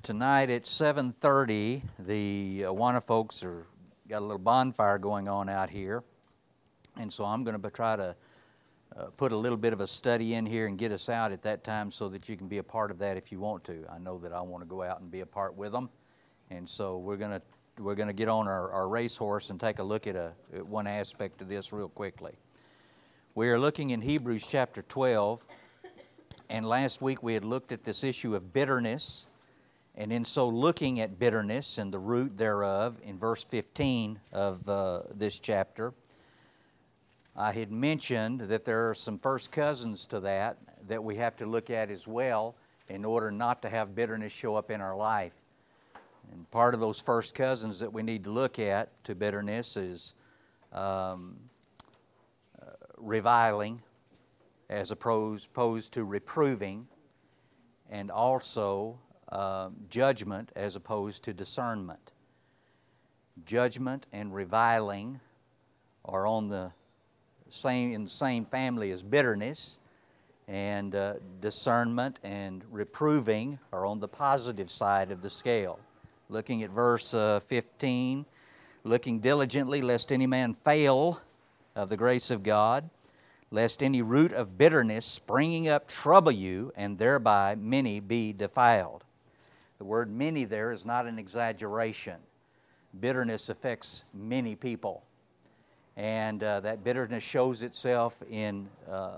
Tonight at 7:30, the Awana folks got a little bonfire going on out here, and so I'm going to try to put a little bit of a study in here and get us out at that time so that you can be a part of that if you want to. I know that I want to go out and be a part with them, and so we're going to get on our racehorse and take a look at one aspect of this real quickly. We are looking in Hebrews chapter 12, and last week we had looked at this issue of bitterness. And in so looking at bitterness and the root thereof in verse 15 of this chapter, I had mentioned that there are some first cousins to that we have to look at as well in order not to have bitterness show up in our life. And part of those first cousins that we need to look at to bitterness is reviling as opposed to reproving, and also judgment as opposed to discernment. Judgment and reviling are in the same family as bitterness, and discernment and reproving are on the positive side of the scale. Looking at verse 15, looking diligently lest any man fail of the grace of God, lest any root of bitterness springing up trouble you, and thereby many be defiled. The word many there is not an exaggeration. Bitterness affects many people. And that bitterness shows itself in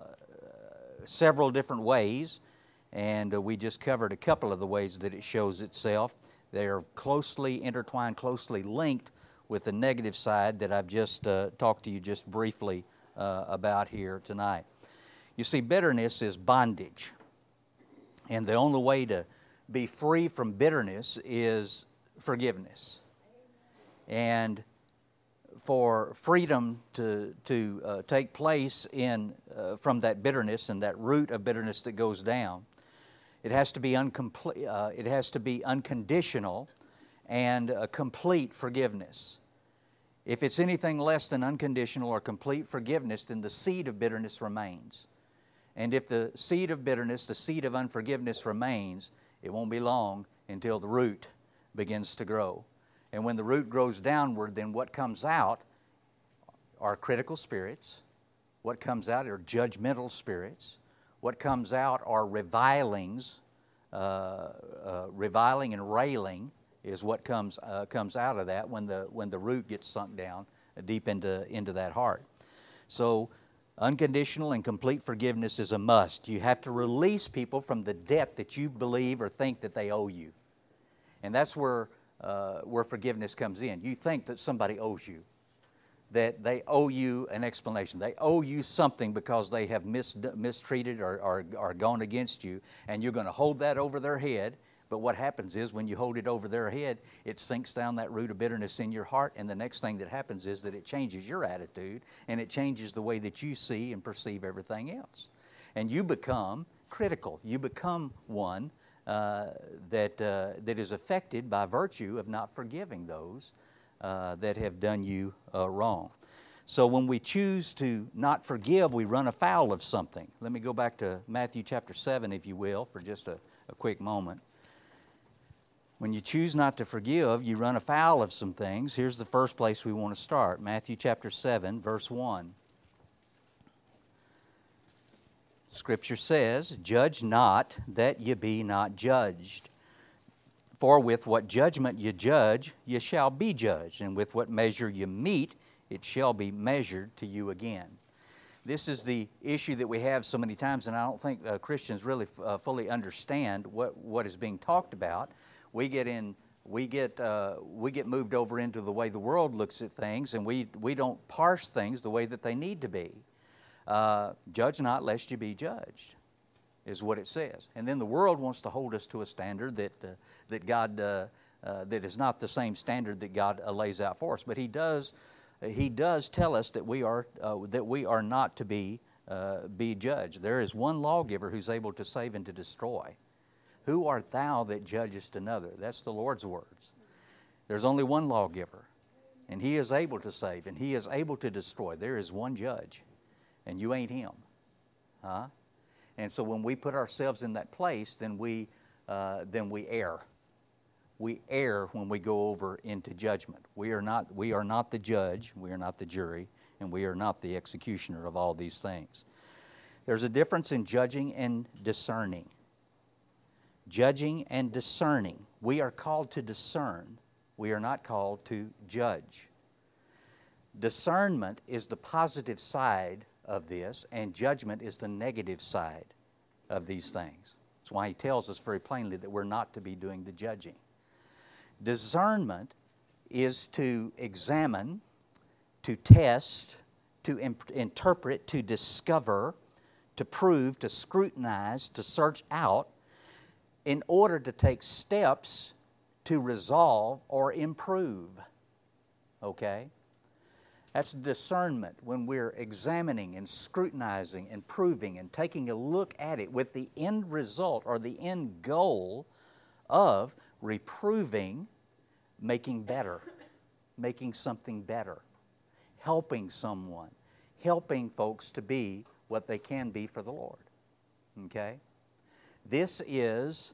several different ways. And we just covered a couple of the ways that it shows itself. They are closely intertwined, closely linked with the negative side that I've just talked to you just briefly about here tonight. You see, bitterness is bondage. And the only way to be free from bitterness is forgiveness. And for freedom to take place from that bitterness and that root of bitterness that goes down, it has to be it has to be unconditional and a complete forgiveness. If it's anything less than unconditional or complete forgiveness, then the seed of bitterness remains. And if the seed of bitterness, the seed of unforgiveness remains, it won't be long until the root begins to grow. And when the root grows downward, then what comes out are critical spirits. What comes out are judgmental spirits. What comes out are revilings. Reviling and railing is what comes out of that when the root gets sunk down deep into that heart. So unconditional and complete forgiveness is a must. You have to release people from the debt that you believe or think that they owe you. And that's where forgiveness comes in. You think that somebody owes you, that they owe you an explanation. They owe you something because they have mistreated or gone against you, and you're going to hold that over their head. But what happens is when you hold it over their head, it sinks down that root of bitterness in your heart, and the next thing that happens is that it changes your attitude, and it changes the way that you see and perceive everything else. And you become critical. You become one that is affected by virtue of not forgiving those that have done you wrong. So when we choose to not forgive, we run afoul of something. Let me go back to Matthew chapter 7, if you will, for just a quick moment. When you choose not to forgive, you run afoul of some things. Here's the first place we want to start. Matthew chapter 7, verse 1. Scripture says, "Judge not, that ye be not judged. For with what judgment ye judge, ye shall be judged. And with what measure ye mete, it shall be measured to you again." This is the issue that we have so many times, and I don't think Christians really fully understand what is being talked about. We get moved over into the way the world looks at things, and we don't parse things the way that they need to be. Judge not lest you be judged, is what it says. And then the world wants to hold us to a standard that God that is not the same standard that God lays out for us. But He does tell us that we are not to be judged. There is one lawgiver who's able to save and to destroy. Who art thou that judgest another? That's the Lord's words. There's only one lawgiver, and He is able to save, and He is able to destroy. There is one judge, and you ain't Him. And so when we put ourselves in that place, then we err. we err when we go over into judgment. We are not the judge, we are not the jury, and we are not the executioner of all these things. There's a difference in judging and discerning. Judging and discerning. We are called to discern. We are not called to judge. Discernment is the positive side of this, and judgment is the negative side of these things. That's why he tells us very plainly that we're not to be doing the judging. Discernment is to examine, to test, to interpret, to discover, to prove, to scrutinize, to search out, in order to take steps to resolve or improve. Okay? That's discernment, when we're examining and scrutinizing and proving and taking a look at it with the end result or the end goal of reproving, making better, making something better, helping someone, helping folks to be what they can be for the Lord. Okay? This is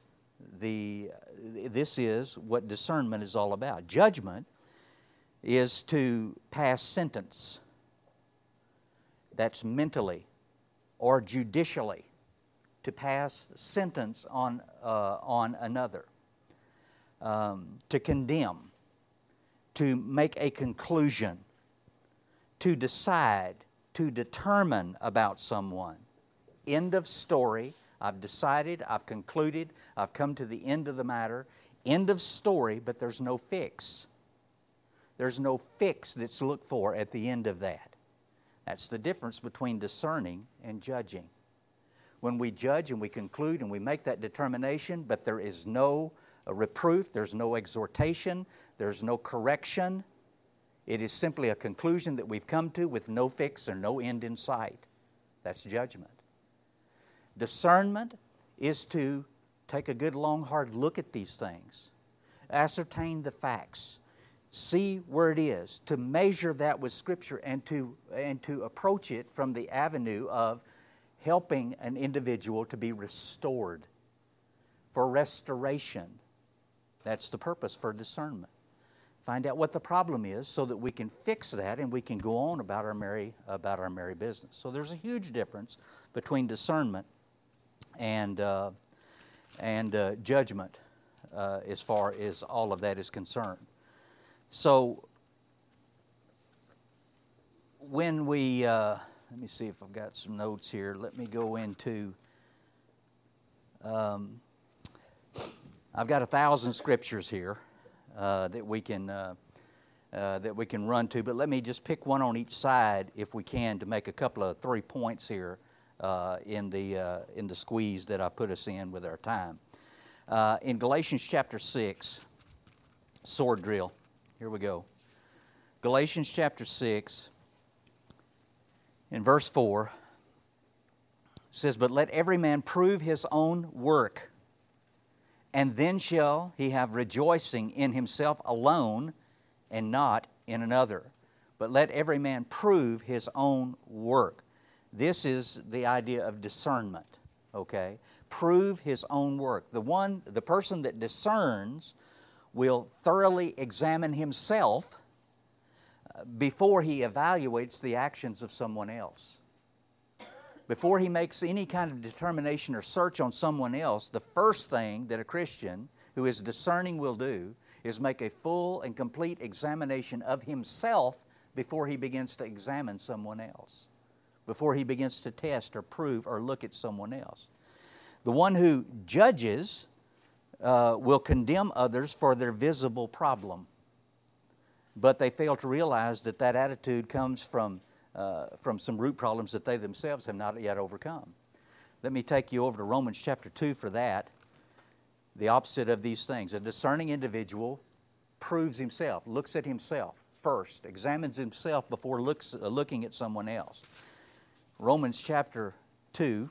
what discernment is all about. Judgment is to pass sentence. That's mentally or judicially, to pass sentence on another, to condemn, to make a conclusion, to decide, to determine about someone. End of story. I've decided, I've concluded, I've come to the end of the matter. End of story, but there's no fix. There's no fix that's looked for at the end of that. That's the difference between discerning and judging. When we judge and we conclude and we make that determination, but there is no reproof, there's no exhortation, there's no correction. It is simply a conclusion that we've come to with no fix or no end in sight. That's judgment. Discernment is to take a good, long, hard look at these things, ascertain the facts, see where it is, to measure that with Scripture and to approach it from the avenue of helping an individual to be restored, for restoration. That's the purpose for discernment. Find out what the problem is so that we can fix that and we can go on about our merry business. So there's a huge difference between discernment and judgment as far as all of that is concerned. So when we, let me see if I've got some notes here. Let me go into, I've got 1,000 scriptures here that we can run to, but let me just pick one on each side if we can to make a couple of 3 points here in the squeeze that I put us in with our time. In Galatians chapter 6, sword drill. Here we go. Galatians chapter 6, in verse 4, says, "But let every man prove his own work, and then shall he have rejoicing in himself alone, and not in another. But let every man prove his own work." This is the idea of discernment, okay? Prove his own work. The person that discerns will thoroughly examine himself before he evaluates the actions of someone else. Before he makes any kind of determination or search on someone else, the first thing that a Christian who is discerning will do is make a full and complete examination of himself before he begins to examine someone else, before he begins to test or prove or look at someone else. The one who judges will condemn others for their visible problem, but they fail to realize that that attitude comes from some root problems that they themselves have not yet overcome. Let me take you over to Romans chapter 2 for that. The opposite of these things. A discerning individual proves himself, looks at himself first, examines himself before looking at someone else. Romans chapter 2.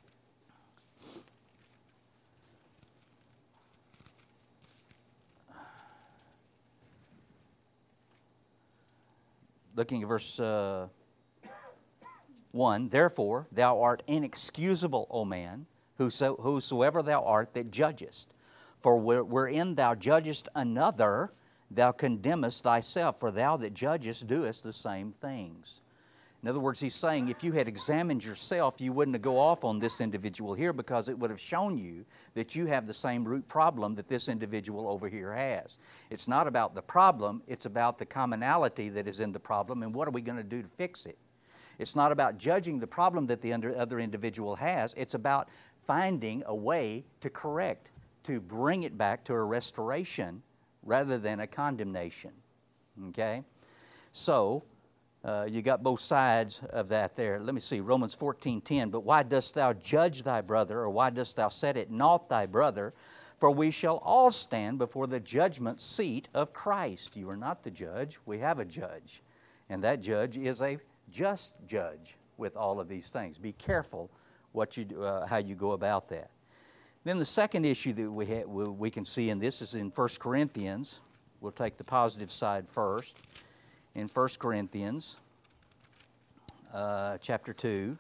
Looking at verse 1, "Therefore thou art inexcusable, O man, whosoever thou art that judgest. For wherein thou judgest another, thou condemnest thyself, for thou that judgest doest the same things. In other words, he's saying if you had examined yourself, you wouldn't go off on this individual here, because it would have shown you that you have the same root problem that this individual over here has. It's not about the problem, it's about the commonality that is in the problem, and what are we going to do to fix it. It's not about judging the problem that the other individual has, it's about finding a way to correct, to bring it back to a restoration rather than a condemnation. Okay? So, you got both sides of that there. Let me see, Romans 14:10. But why dost thou judge thy brother, or why dost thou set at naught thy brother? For we shall all stand before the judgment seat of Christ. You are not the judge, we have a judge. And that judge is a just judge with all of these things. Be careful what you do, how you go about that. Then the second issue that we can see in this is in 1 Corinthians. We'll take the positive side first. In 1 Corinthians chapter 2,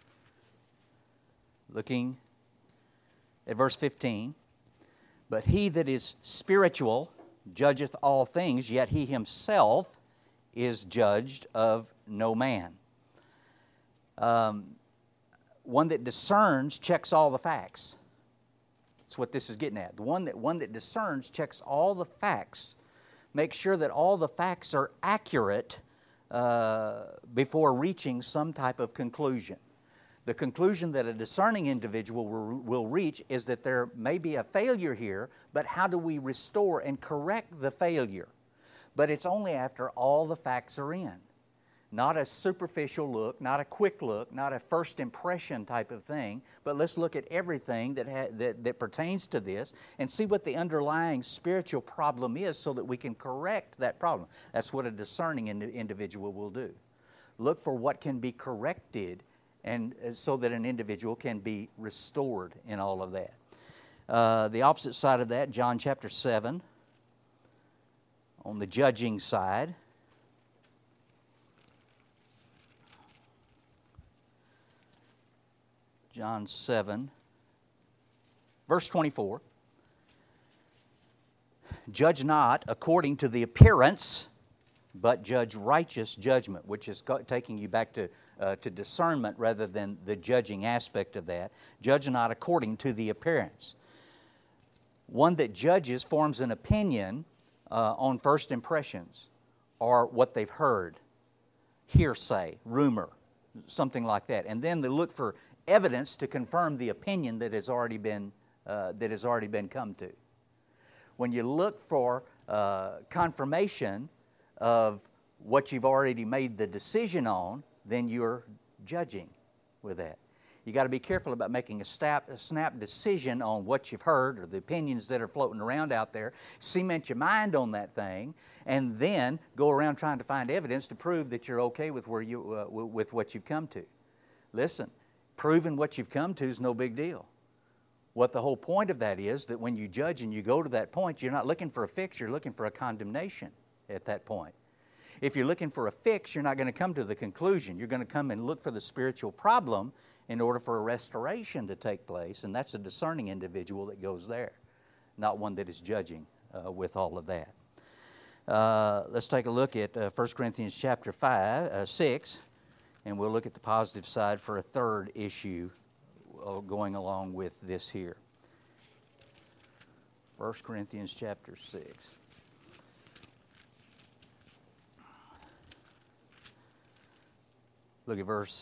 looking at verse 15. But he that is spiritual judgeth all things, yet he himself is judged of no man. One that discerns checks all the facts. That's what this is getting at. The one that discerns checks all the facts. Make sure that all the facts are accurate before reaching some type of conclusion. The conclusion that a discerning individual will reach is that there may be a failure here, but how do we restore and correct the failure? But it's only after all the facts are in. Not a superficial look, not a quick look, not a first impression type of thing, but let's look at everything that pertains to this and see what the underlying spiritual problem is so that we can correct that problem. That's what a discerning individual will do. Look for what can be corrected, and so that an individual can be restored in all of that. The opposite side of that, John chapter 7, on the judging side. John 7, verse 24. Judge not according to the appearance, but judge righteous judgment, which is taking you back to discernment rather than the judging aspect of that. Judge not according to the appearance. One that judges forms an opinion on first impressions or what they've heard, hearsay, rumor, something like that. And then they look for evidence to confirm the opinion that has already been come to. When you look for confirmation of what you've already made the decision on, then you're judging with that. You got to be careful about making a snap decision on what you've heard or the opinions that are floating around out there. Cement your mind on that thing, and then go around trying to find evidence to prove that you're okay with with what you've come to. Listen. Proving what you've come to is no big deal. What the whole point of that is that when you judge and you go to that point, you're not looking for a fix, you're looking for a condemnation at that point. If you're looking for a fix, you're not going to come to the conclusion. You're going to come and look for the spiritual problem in order for a restoration to take place, and that's a discerning individual that goes there, not one that is judging with all of that. Let's take a look at 1 Corinthians chapter 6. And we'll look at the positive side for a third issue going along with this here. 1 Corinthians chapter 6. Look at verse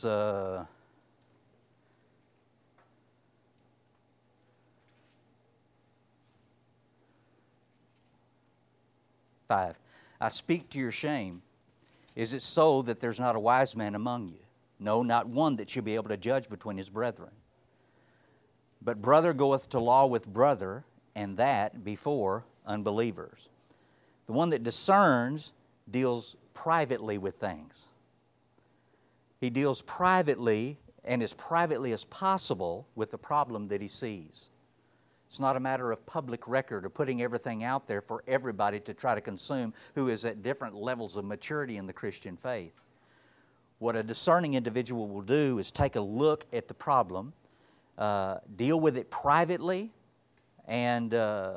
5. I speak to your shame. Is it so that there's not a wise man among you? No, not one that should be able to judge between his brethren. But brother goeth to law with brother, and that before unbelievers. The one that discerns deals privately with things. He deals privately and as privately as possible with the problem that he sees. It's not a matter of public record or putting everything out there for everybody to try to consume who is at different levels of maturity in the Christian faith. What a discerning individual will do is take a look at the problem, deal with it privately, and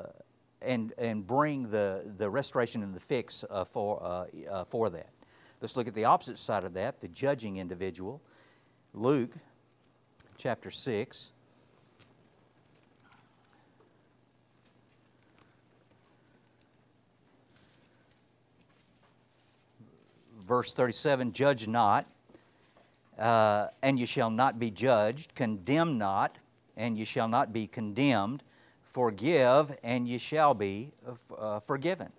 bring the restoration and the fix for that. Let's look at the opposite side of that, the judging individual. Luke chapter 6. Verse 37, judge not, and you shall not be judged. Condemn not, and you shall not be condemned. Forgive, and you shall be forgiven.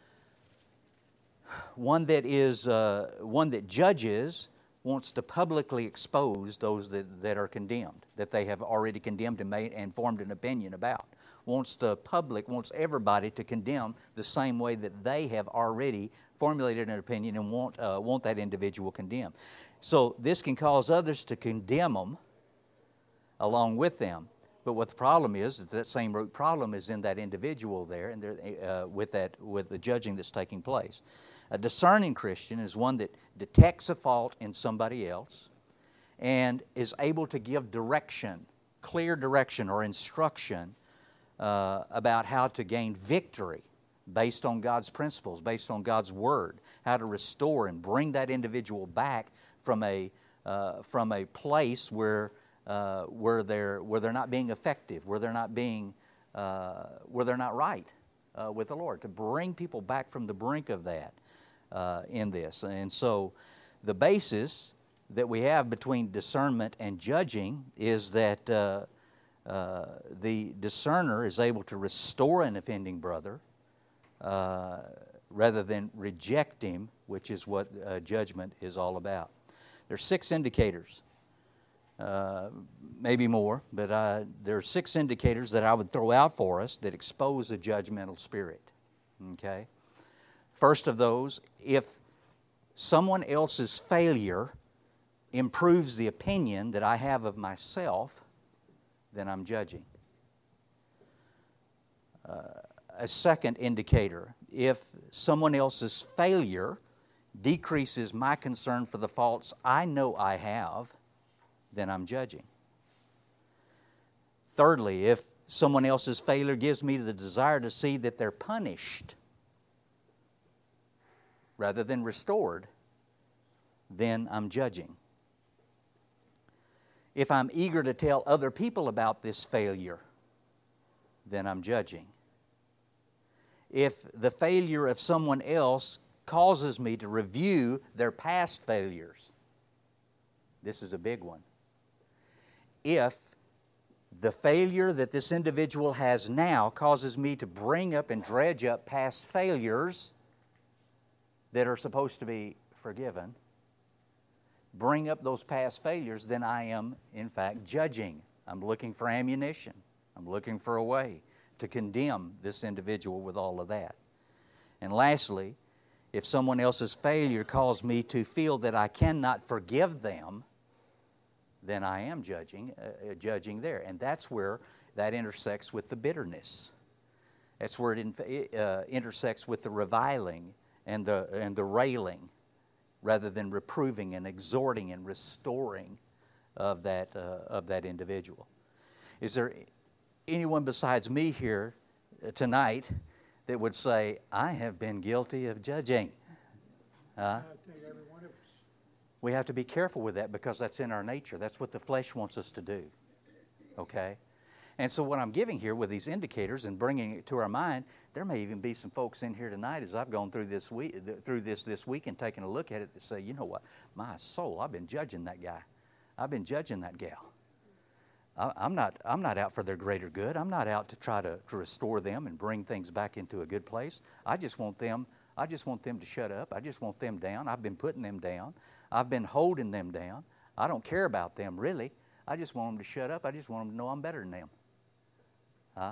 One that judges wants to publicly expose those that are condemned, that they have already condemned and made and formed an opinion about. Wants everybody to condemn the same way that they have already formulated an opinion and want that individual condemned. So this can cause others to condemn them along with them. But what the problem is that same root problem is in that individual there, and with the judging that's taking place. A discerning Christian is one that detects a fault in somebody else and is able to give direction, clear direction or instruction about how to gain victory based on God's principles, based on God's Word, how to restore and bring that individual back from a place where they're not being effective, where they're not right with the Lord, to bring people back from the brink of that in this. And so the basis that we have between discernment and judging is that the discerner is able to restore an offending brother rather than reject him, which is what judgment is all about. There's 6 indicators. Maybe more, but there are 6 indicators that I would throw out for us that expose a judgmental spirit. Okay? First of those, if someone else's failure improves the opinion that I have of myself, then I'm judging. A second indicator, if someone else's failure decreases my concern for the faults I know I have, then I'm judging. Thirdly, if someone else's failure gives me the desire to see that they're punished rather than restored, then I'm judging. If I'm eager to tell other people about this failure, then I'm judging. If the failure of someone else causes me to review their past failures, this is a big one. If the failure that this individual has now causes me to bring up and dredge up past failures that are supposed to be forgiven, bring up those past failures, then I am, in fact, judging. I'm looking for ammunition. I'm looking for a way to condemn this individual with all of that. And lastly, if someone else's failure caused me to feel that I cannot forgive them, then I am judging there. And that's where that intersects with the bitterness. That's where it intersects with the reviling and the railing, rather than reproving and exhorting and restoring of that individual. Is there anyone besides me here tonight that would say, I have been guilty of judging? I think every one of us. We have to be careful with that because that's in our nature. That's what the flesh wants us to do. Okay? And so what I'm giving here with these indicators and bringing it to our mind, there may even be some folks in here tonight as I've gone through this week and taken a look at it to say, you know what, my soul, I've been judging that guy. I've been judging that gal. I'm not out for their greater good. I'm not out to try to restore them and bring things back into a good place. I just want them to shut up. I just want them down. I've been putting them down. I've been holding them down. I don't care about them really. I just want them to shut up. I just want them to know I'm better than them. Huh?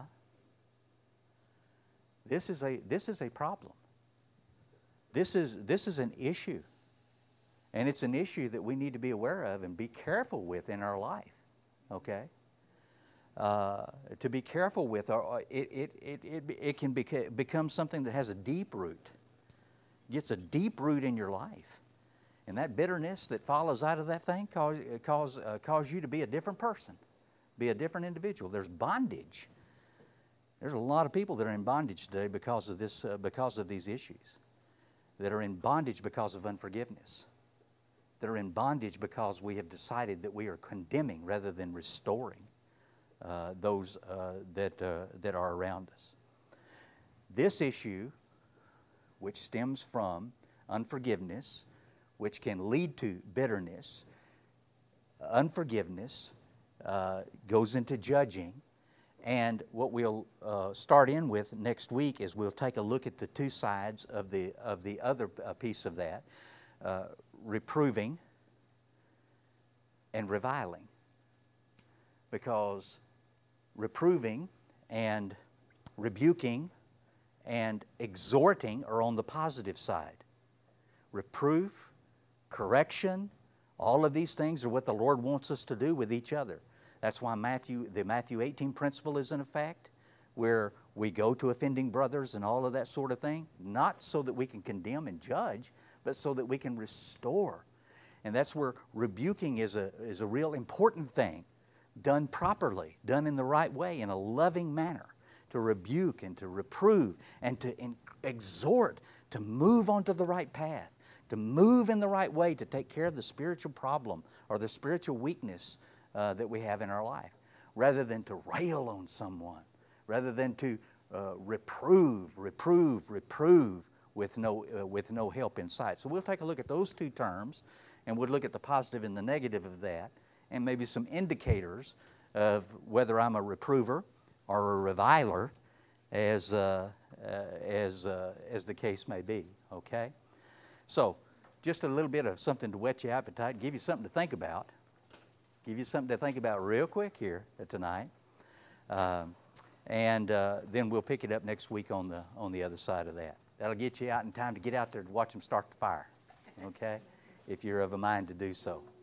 This is a problem. This is an issue. And it's an issue that we need to be aware of and be careful with in our life. Okay? To be careful with, it can become something that has a deep root. Gets a deep root in your life. And that bitterness that follows out of that thing cause you to be a different person, be a different individual. There's bondage There's a lot of people that are in bondage today because of this, because of these issues. That are in bondage because of unforgiveness. That are in bondage because we have decided that we are condemning rather than restoring those that are around us. This issue, which stems from unforgiveness, which can lead to bitterness, unforgiveness, goes into judging. And what we'll start in with next week is we'll take a look at the two sides of the other piece of that, reproving and reviling. Because reproving and rebuking and exhorting are on the positive side. Reproof, correction, all of these things are what the Lord wants us to do with each other. That's why the Matthew 18 principle is in effect, where we go to offending brothers and all of that sort of thing, not so that we can condemn and judge, but so that we can restore. And that's where rebuking is a real important thing, done properly, done in the right way, in a loving manner, to rebuke and to reprove and to exhort, to move onto the right path, to move in the right way, to take care of the spiritual problem or the spiritual weakness that we have in our life, rather than to rail on someone, rather than to reprove with no help in sight. So we'll take a look at those two terms, and we'll look at the positive and the negative of that, and maybe some indicators of whether I'm a reprover or a reviler, as the case may be. Okay, so just a little bit of something to whet your appetite, give you something to think about. Give you something to think about real quick here tonight, and then we'll pick it up next week on the other side of that. That'll get you out in time to get out there to watch them start the fire, okay? If you're of a mind to do so.